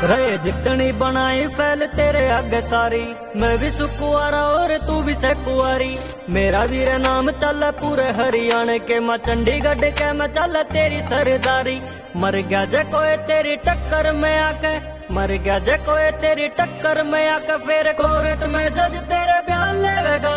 रहे जितनी बनाई फैल तेरे आगे सारी, मैं भी सुकुआरा और तू भी सकुआरी। मेरा वीर नाम चल पूरे हरियाणा के, मैं चंडीगढ़ के मैं चल तेरी सरदारी। मर गया जे कोई तेरी टक्कर में आके, मर गया जे कोई तेरी टक्कर में आके, फिर कोर्ट में जज तेरे बयान लेगा।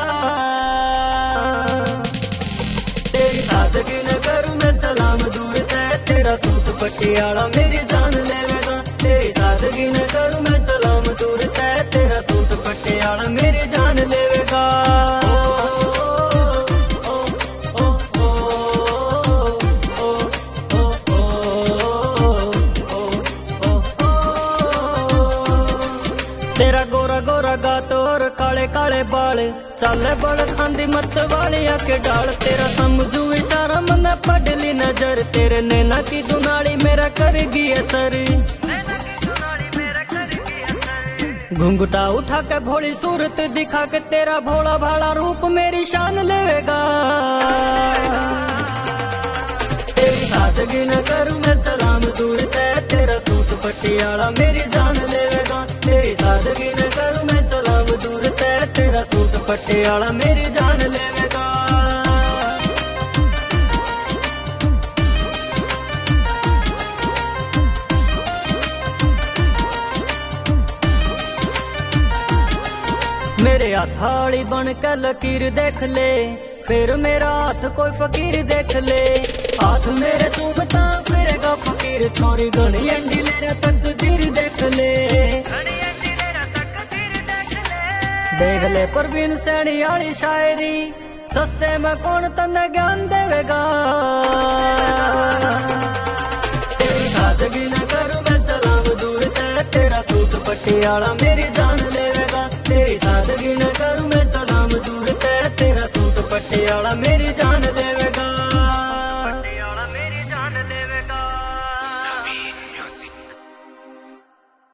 तेरी सादगी न करूं मैं सलाम दूर तय, तेरा सूट पटियाला मेरी जान लेगा। तेरी सादगी न करूं मैं सलाम दूर तय, तेरा सूट पटियाला मेरी जान लेगा। तेरा गोरा गोरा गात और काले काले बाल, चाले बड़ खांदी मत वालिया के डाल। तेरा समझू इशारा मन पड़ली नजर, तेरे नैना की दुनाली मेरा करेगी असर। घुंघटा उठा के भोली सूरत दिखा के, तेरा भोला भाला रूप मेरी शान लेगा। तेरी सादगी न करूं मैं सलाम दूर तय, तेरा सूट पटियाला मेरी जान लेगा। तेरी सादगी न करूं मैं सलाम दूर तय, तेरा सूट पटियाला मेरी जान लेगा। मेरे हाथाड़ी बन के लकीर देख ले, फिर मेरा हाथ कोई फकीर देख ले। हाथ मेरे चूमता फिरेगा फकीर, छोरी घनी अंडी लेरा तकदीर देख ले। देख ले परवीन सैनी वाली शायरी, सस्ते में कौन तन्ने ज्ञान देगा। तेरी सादगी न करूं मैं सलाम दूर तय, तेरा सूट पटियाला मेरी जान लेगा। तेरी